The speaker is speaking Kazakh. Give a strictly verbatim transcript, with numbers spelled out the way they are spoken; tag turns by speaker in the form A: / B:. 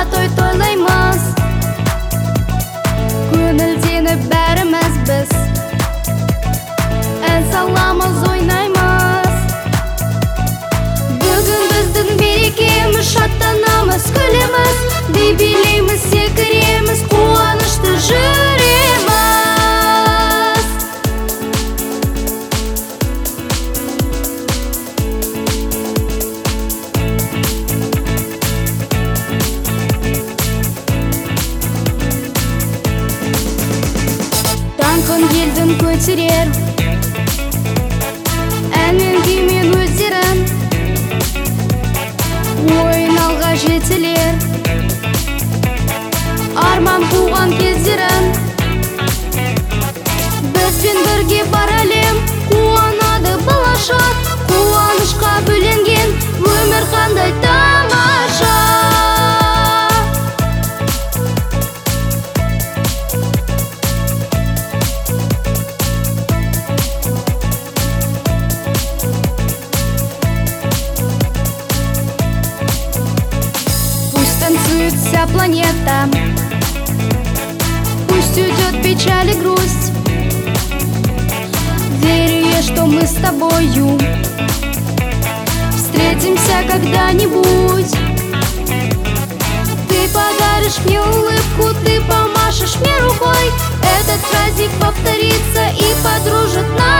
A: той тойлаймыз, көңілденіп бәріміз біз, ән саламыз, ойнаймыз. Бүгін біздің мерекеміз, шаттанамыз, күлеміз, би билейміз, секіреміз, қуанышты жүреміз. Даңқын елдің көтерер, әнмен күймен өздерін, ойын алға жетелер, арман қуған кездерін. Бізбен бірге бар әлем, қуанады болашақ, қуанышқа бөленген өмір қандай тамаша. Танцует вся планета, пусть уйдет печаль и грусть. Верю я, что мы с тобою встретимся когда-нибудь. Ты подаришь мне улыбку, ты помашешь мне рукой. Этот праздник повторится и подружит нас.